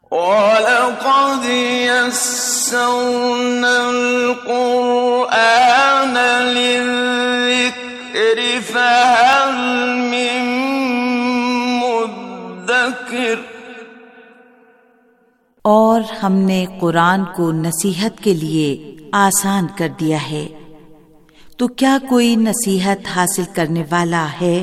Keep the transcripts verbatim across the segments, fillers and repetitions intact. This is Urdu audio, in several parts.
وَلَقَدْ يَسَّرْنَا الْقُرْآنَ لِلذِّكْرِ فَهَلْ مِن مُّدَّكِرٍ۔ اور ہم نے قرآن کو نصیحت کے لیے آسان کر دیا ہے، تو کیا کوئی نصیحت حاصل کرنے والا ہے؟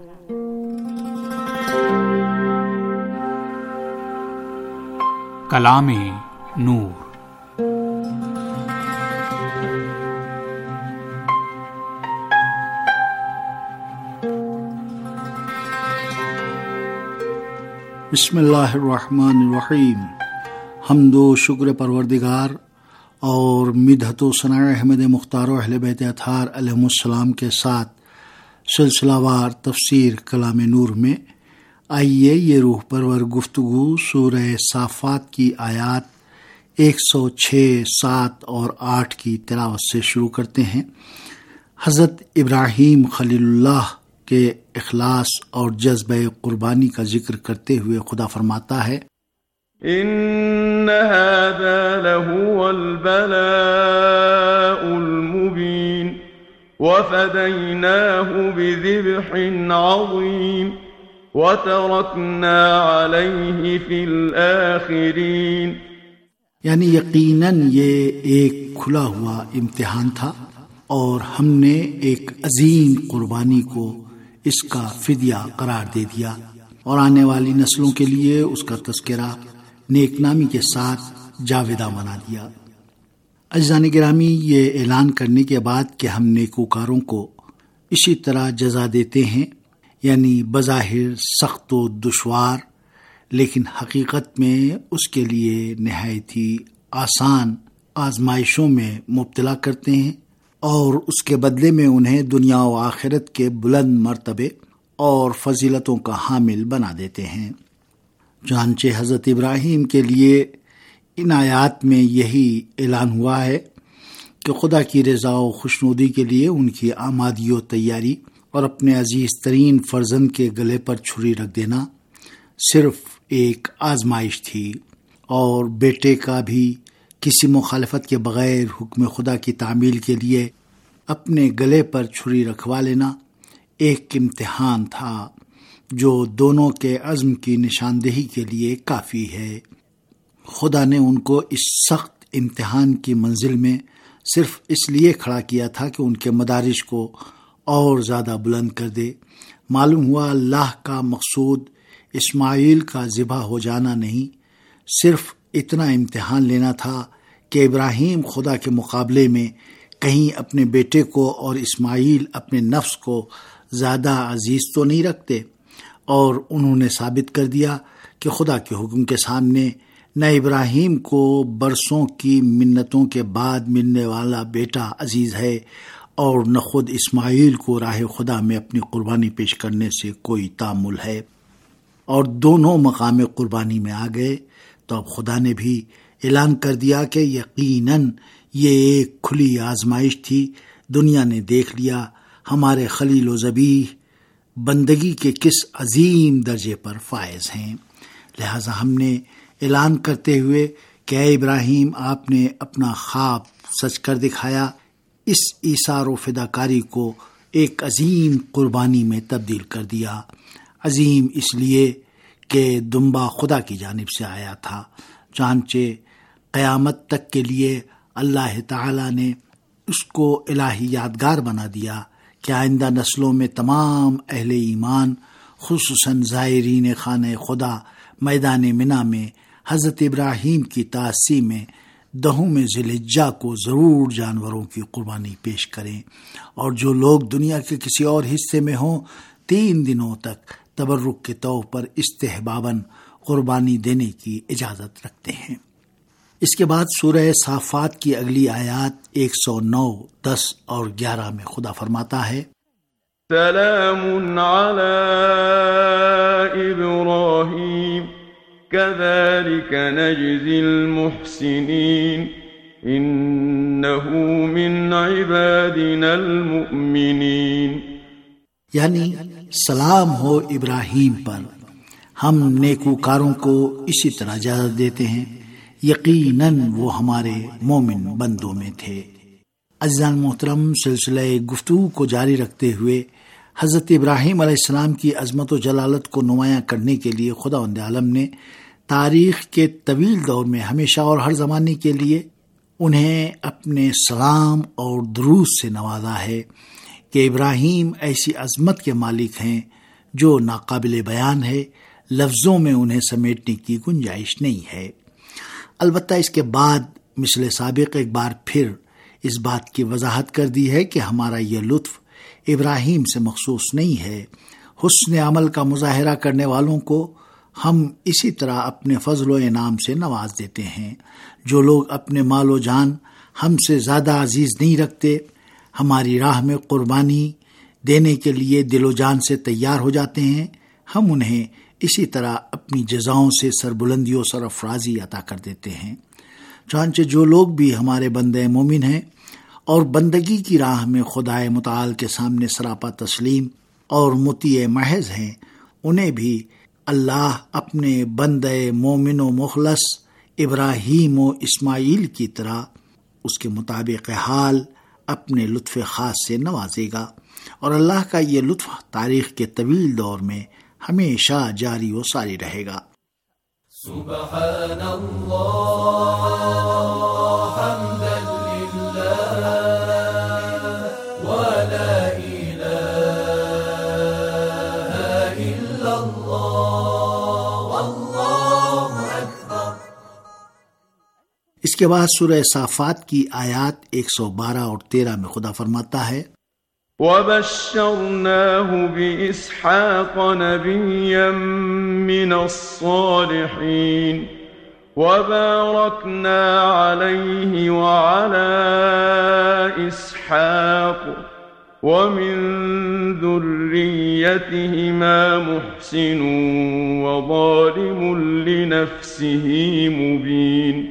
کلام نور۔ بسم اللہ الرحمن الرحیم۔ حمد و شکر پروردگار اور مدحت و ثناء احمد مختار و اہل بیت اطہار علیہم السلام کے ساتھ سلسلہ وار تفسیر کلام نور میں آئیے یہ روح پرور گفتگو سورہ صافات کی آیات ایک سو چھ، سات اور آٹھ کی تلاوت سے شروع کرتے ہیں۔ حضرت ابراہیم خلیل اللہ کے اخلاص اور جذبہ قربانی کا ذکر کرتے ہوئے خدا فرماتا ہے، ان هذا لهو البلاء المبین وفدیناہ بذبح عظیم وَتَرَكْنَا عَلَيْهِ فِي الْآخِرِينَ۔ یعنی یقیناً یہ ایک کھلا ہوا امتحان تھا اور ہم نے ایک عظیم قربانی کو اس کا فدیہ قرار دے دیا اور آنے والی نسلوں کے لیے اس کا تذکرہ نیک نامی کے ساتھ جاویدہ بنا دیا۔ عزیزان گرامی، یہ اعلان کرنے کے بعد کہ ہم نیکوکاروں کو اسی طرح جزا دیتے ہیں، یعنی بظاہر سخت و دشوار لیکن حقیقت میں اس کے لیے نہایت ہی آسان آزمائشوں میں مبتلا کرتے ہیں اور اس کے بدلے میں انہیں دنیا و آخرت کے بلند مرتبے اور فضیلتوں کا حامل بنا دیتے ہیں۔ چنانچہ حضرت ابراہیم کے لیے ان آیات میں یہی اعلان ہوا ہے کہ خدا کی رضا و خوشنودی کے لیے ان کی آمادی و تیاری اور اپنے عزیز ترین فرزند کے گلے پر چھری رکھ دینا صرف ایک آزمائش تھی، اور بیٹے کا بھی کسی مخالفت کے بغیر حکم خدا کی تعمیل کے لیے اپنے گلے پر چھری رکھوا لینا ایک امتحان تھا جو دونوں کے عزم کی نشاندہی کے لیے کافی ہے۔ خدا نے ان کو اس سخت امتحان کی منزل میں صرف اس لیے کھڑا کیا تھا کہ ان کے مدارج کو اور زیادہ بلند کر دے۔ معلوم ہوا اللہ کا مقصود اسماعیل کا ذبح ہو جانا نہیں، صرف اتنا امتحان لینا تھا کہ ابراہیم خدا کے مقابلے میں کہیں اپنے بیٹے کو اور اسماعیل اپنے نفس کو زیادہ عزیز تو نہیں رکھتے، اور انہوں نے ثابت کر دیا کہ خدا کے حکم کے سامنے نہ ابراہیم کو برسوں کی منتوں کے بعد ملنے والا بیٹا عزیز ہے اور نہ خود اسماعیل کو راہ خدا میں اپنی قربانی پیش کرنے سے کوئی تامل ہے، اور دونوں مقام قربانی میں آ گئے۔ تو اب خدا نے بھی اعلان کر دیا کہ یقیناً یہ ایک کھلی آزمائش تھی، دنیا نے دیکھ لیا ہمارے خلیل و ذبیح بندگی کے کس عظیم درجے پر فائز ہیں، لہذا ہم نے اعلان کرتے ہوئے کہ اے ابراہیم، آپ نے اپنا خواب سچ کر دکھایا، اس ایثار و فداکاری کو ایک عظیم قربانی میں تبدیل کر دیا۔ عظیم اس لیے کہ دمبا خدا کی جانب سے آیا تھا، چنانچہ قیامت تک کے لیے اللہ تعالی نے اس کو الہی یادگار بنا دیا کہ آئندہ نسلوں میں تمام اہل ایمان، خصوصاً زائرین خانہ خدا میدان منی میں حضرت ابراہیم کی تعصی میں دہم ذی الحجہ کو ضرور جانوروں کی قربانی پیش کریں، اور جو لوگ دنیا کے کسی اور حصے میں ہوں تین دنوں تک تبرک کے طور پر استحباباً قربانی دینے کی اجازت رکھتے ہیں۔ اس کے بعد سورہ صافات کی اگلی آیات ایک سو نو، دس اور گیارہ میں خدا فرماتا ہے، سلام علی ابراہیم كذلك نجزي المحسنين إنه من عبادنا المؤمنين۔ یعنی سلام ہو ابراہیم پر، ہم نیکوکاروں کو اسی طرح اجازت دیتے ہیں، یقیناً وہ ہمارے مومن بندوں میں تھے۔ عزیزان محترم، سلسلہ گفتگو کو جاری رکھتے ہوئے حضرت ابراہیم علیہ السلام کی عظمت و جلالت کو نمایاں کرنے کے لیے خداوند عالم نے تاریخ کے طویل دور میں ہمیشہ اور ہر زمانے کے لیے انہیں اپنے سلام اور درود سے نوازا ہے کہ ابراہیم ایسی عظمت کے مالک ہیں جو ناقابل بیان ہے، لفظوں میں انہیں سمیٹنے کی گنجائش نہیں ہے۔ البتہ اس کے بعد مثل سابق ایک بار پھر اس بات کی وضاحت کر دی ہے کہ ہمارا یہ لطف ابراہیم سے مخصوص نہیں ہے۔ حسن عمل کا مظاہرہ کرنے والوں کو ہم اسی طرح اپنے فضل و انعام سے نواز دیتے ہیں۔ جو لوگ اپنے مال و جان ہم سے زیادہ عزیز نہیں رکھتے، ہماری راہ میں قربانی دینے کے لیے دل و جان سے تیار ہو جاتے ہیں، ہم انہیں اسی طرح اپنی جزاؤں سے سربلندی و سرفرازی عطا کر دیتے ہیں۔ چنانچہ جو لوگ بھی ہمارے بندے مومن ہیں اور بندگی کی راہ میں خدائے متعال کے سامنے سراپا تسلیم اور مطیع محض ہیں، انہیں بھی اللہ اپنے بندے مومن و مخلص ابراہیم و اسماعیل کی طرح اس کے مطابق حال اپنے لطف خاص سے نوازے گا، اور اللہ کا یہ لطف تاریخ کے طویل دور میں ہمیشہ جاری و ساری رہے گا۔ سبحان اللہ حمدا للہ ولا الہ الا اللہ واللہ اکبر۔ اس کے بعد سورہ صافات کی آیات ایک سو بارہ اور تیرہ میں خدا فرماتا ہے، وَبَشَّرْنَاهُ بِإِسْحَاقَ نَبِيًّا مِّنَ الصَّالِحِينَ وَبَارَكْنَا عَلَيْهِ وَعَلَى إِسْحَاقَ وَمِن ذُرِّيَّتِهِمَا مُحْسِنٌ وَظَالِمٌ لِنَفْسِهِ مُبِينٌ۔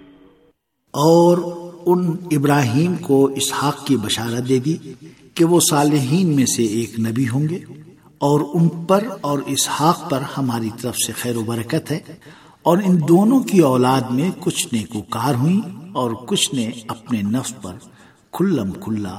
اور ان ابراہیم کو اسحاق کی بشارت دے دی کہ وہ صالحین میں سے ایک نبی ہوں گے، اور ان پر اور اسحاق پر ہماری طرف سے خیر و برکت ہے، اور ان دونوں کی اولاد میں کچھ نیکوکار ہوئیں اور کچھ نے اپنے نفس پر کھلم کھلا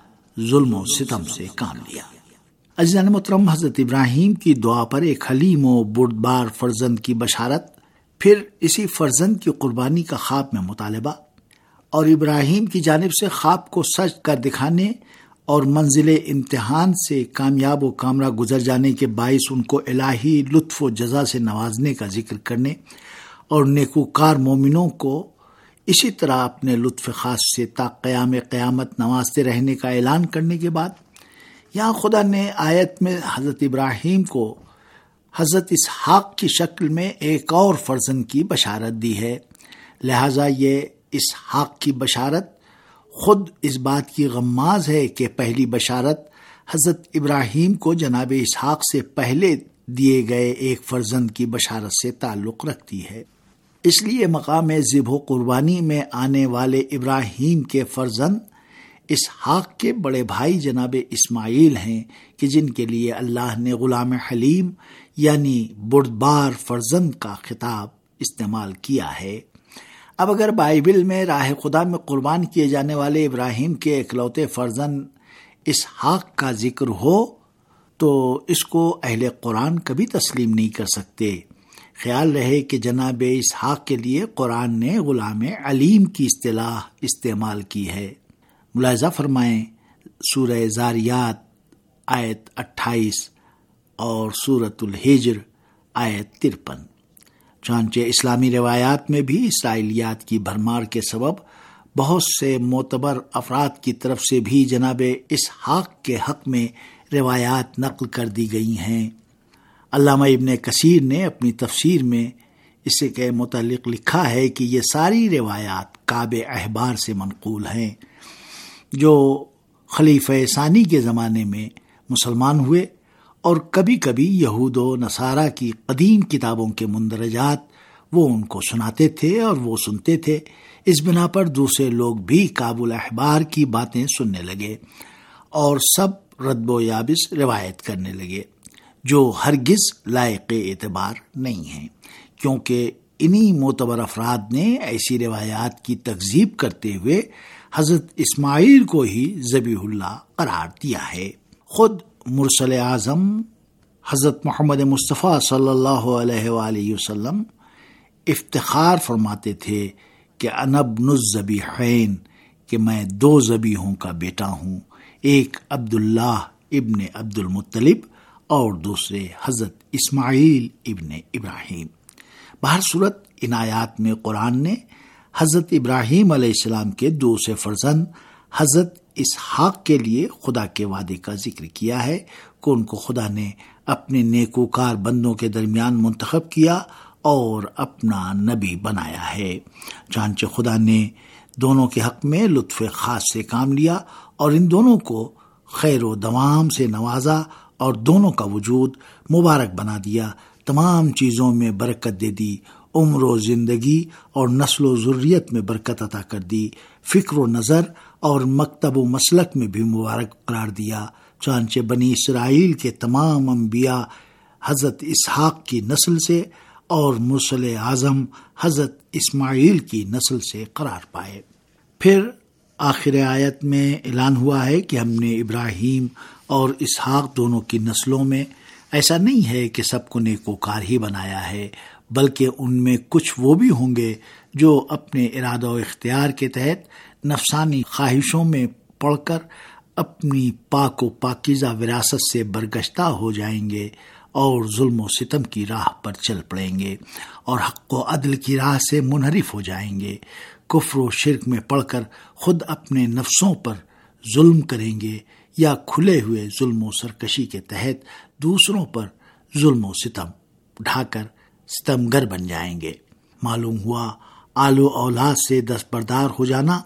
ظلم و ستم سے کام لیا۔ عزیزان محترم، حضرت ابراہیم کی دعا پر ایک حلیم و بردبار فرزند کی بشارت، پھر اسی فرزند کی قربانی کا خواب میں مطالبہ، اور ابراہیم کی جانب سے خواب کو سچ کر دکھانے اور منزل امتحان سے کامیاب و کامرہ گزر جانے کے باعث ان کو الہی لطف و جزا سے نوازنے کا ذکر کرنے اور نیکوکار مومنوں کو اسی طرح اپنے لطف خاص سے تا قیام قیامت نوازتے رہنے کا اعلان کرنے کے بعد، یہاں خدا نے آیت میں حضرت ابراہیم کو حضرت اسحاق کی شکل میں ایک اور فرزند کی بشارت دی ہے، لہٰذا یہ اسحاق کی بشارت خود اس بات کی غماز ہے کہ پہلی بشارت حضرت ابراہیم کو جناب اسحاق سے پہلے دیے گئے ایک فرزند کی بشارت سے تعلق رکھتی ہے۔ اس لیے مقام ذبح و قربانی میں آنے والے ابراہیم کے فرزند اسحاق کے بڑے بھائی جناب اسماعیل ہیں کہ جن کے لیے اللہ نے غلام حلیم یعنی بردبار فرزند کا خطاب استعمال کیا ہے۔ اب اگر بائبل میں راہ خدا میں قربان کیے جانے والے ابراہیم کے اکلوتے فرزند اسحاق کا ذکر ہو تو اس کو اہل قرآن کبھی تسلیم نہیں کر سکتے۔ خیال رہے کہ جناب اسحاق کے لیے قرآن نے غلام علیم کی اصطلاح استعمال کی ہے۔ ملاحظہ فرمائیں سورہ زاریات آیت اٹھائیس اور سورۃ الحجر آیت ترپن۔ چنانچہ اسلامی روایات میں بھی اسرائیلیات کی بھرمار کے سبب بہت سے معتبر افراد کی طرف سے بھی جناب اسحاق کے حق میں روایات نقل کر دی گئی ہیں۔ علامہ ابن کثیر نے اپنی تفسیر میں اس کے متعلق لکھا ہے کہ یہ ساری روایات کعب احبار سے منقول ہیں، جو خلیفہ ثانی کے زمانے میں مسلمان ہوئے اور کبھی کبھی یہود و نصارہ کی قدیم کتابوں کے مندرجات وہ ان کو سناتے تھے اور وہ سنتے تھے۔ اس بنا پر دوسرے لوگ بھی کعب الاحبار کی باتیں سننے لگے اور سب رد و یابس روایت کرنے لگے۔ جو ہرگز لائق اعتبار نہیں ہیں، کیونکہ انہی معتبر افراد نے ایسی روایات کی تکذیب کرتے ہوئے حضرت اسماعیل کو ہی ذبیح اللہ قرار دیا ہے۔ خود مرسل اعظم حضرت محمد مصطفیٰ صلی اللہ علیہ وآلہ وسلم افتخار فرماتے تھے کہ انا ابن الذبیحین، کہ میں دو ذبیحوں کا بیٹا ہوں، ایک عبداللہ ابن عبد المطلب اور دوسرے حضرت اسماعیل ابن ابراہیم۔ بہر صورت ان آیات میں قرآن نے حضرت ابراہیم علیہ السلام کے دوسرے فرزند حضرت اسحاق کے لیے خدا کے وعدے کا ذکر کیا ہے کہ ان کو خدا نے اپنے نیکوکار بندوں کے درمیان منتخب کیا اور اپنا نبی بنایا ہے۔ چنانچہ خدا نے دونوں کے حق میں لطف خاص سے کام لیا اور ان دونوں کو خیر و دوام سے نوازا اور دونوں کا وجود مبارک بنا دیا، تمام چیزوں میں برکت دے دی، عمر و زندگی اور نسل و ذریت میں برکت عطا کر دی، فکر و نظر اور مکتب و مسلک میں بھی مبارک قرار دیا۔ چنانچہ بنی اسرائیل کے تمام انبیاء حضرت اسحاق کی نسل سے اور مرسل اعظم حضرت اسماعیل کی نسل سے قرار پائے۔ پھر آخر آیت میں اعلان ہوا ہے کہ ہم نے ابراہیم اور اسحاق دونوں کی نسلوں میں ایسا نہیں ہے کہ سب کو نیکوکار ہی بنایا ہے، بلکہ ان میں کچھ وہ بھی ہوں گے جو اپنے ارادہ و اختیار کے تحت نفسانی خواہشوں میں پڑ کر اپنی پاک و پاکیزہ وراثت سے برگشتہ ہو جائیں گے اور ظلم و ستم کی راہ پر چل پڑیں گے اور حق و عدل کی راہ سے منحرف ہو جائیں گے، کفر و شرک میں پڑ کر خود اپنے نفسوں پر ظلم کریں گے یا کھلے ہوئے ظلم و سرکشی کے تحت دوسروں پر ظلم و ستم ڈھا کر ستمگر بن جائیں گے۔ معلوم ہوا آل و اولاد سے دستبردار ہو جانا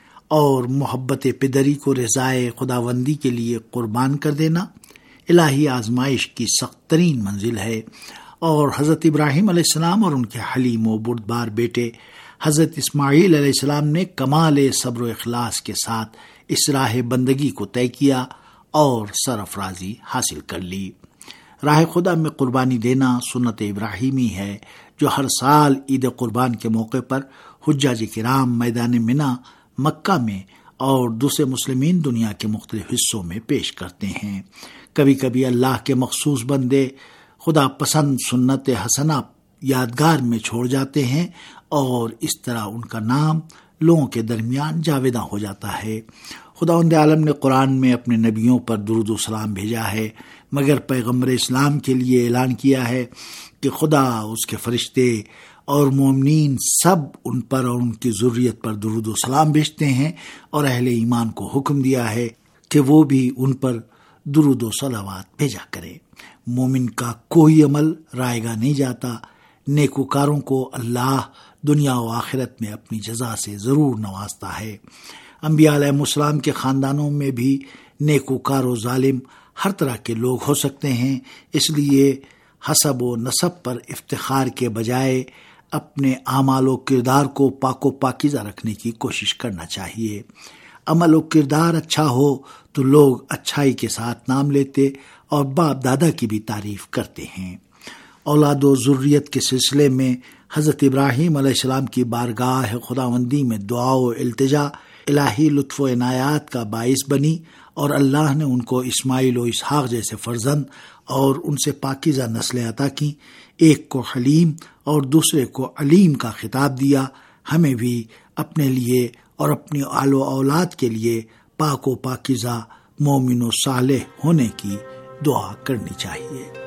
اور محبت پدری کو رضائے خداوندی کے لیے قربان کر دینا الہی آزمائش کی سخت ترین منزل ہے، اور حضرت ابراہیم علیہ السلام اور ان کے حلیم و بردبار بیٹے حضرت اسماعیل علیہ السلام نے کمال صبر و اخلاص کے ساتھ اس راہ بندگی کو طے کیا اور سرفرازی حاصل کر لی۔ راہ خدا میں قربانی دینا سنت ابراہیمی ہے جو ہر سال عید قربان کے موقع پر حجاج کرام میدان منی مکہ میں اور دوسرے مسلمین دنیا کے مختلف حصوں میں پیش کرتے ہیں۔ کبھی کبھی اللہ کے مخصوص بندے خدا پسند سنت حسنہ یادگار میں چھوڑ جاتے ہیں اور اس طرح ان کا نام لوگوں کے درمیان جاویداں ہو جاتا ہے۔ خداوند عالم نے قرآن میں اپنے نبیوں پر درود و سلام بھیجا ہے، مگر پیغمبر اسلام کے لیے اعلان کیا ہے کہ خدا، اس کے فرشتے اور مومنین سب ان پر اور ان کی ذریت پر درود و سلام بھیجتے ہیں، اور اہل ایمان کو حکم دیا ہے کہ وہ بھی ان پر درود و صلوات بھیجا کرے۔ مومن کا کوئی عمل رائے گا نہیں جاتا، نیکوکاروں کو اللہ دنیا و آخرت میں اپنی جزا سے ضرور نوازتا ہے۔ انبیاء علیہ السلام کے خاندانوں میں بھی نیکوکار و ظالم ہر طرح کے لوگ ہو سکتے ہیں، اس لیے حسب و نسب پر افتخار کے بجائے اپنے اعمال و کردار کو پاک و پاکیزہ رکھنے کی کوشش کرنا چاہیے۔ عمل و کردار اچھا ہو تو لوگ اچھائی کے ساتھ نام لیتے اور باپ دادا کی بھی تعریف کرتے ہیں۔ اولاد و ذریت کے سلسلے میں حضرت ابراہیم علیہ السلام کی بارگاہ خداوندی میں دعا و التجا الہی لطف و عنایات کا باعث بنی، اور اللہ نے ان کو اسماعیل و اسحاق جیسے فرزند اور ان سے پاکیزہ نسلیں عطا کی۔ ایک کو حلیم اور دوسرے کو علیم کا خطاب دیا۔ ہمیں بھی اپنے لیے اور اپنی آل و اولاد کے لیے پاک و پاکیزہ مومن و صالح ہونے کی دعا کرنی چاہیے۔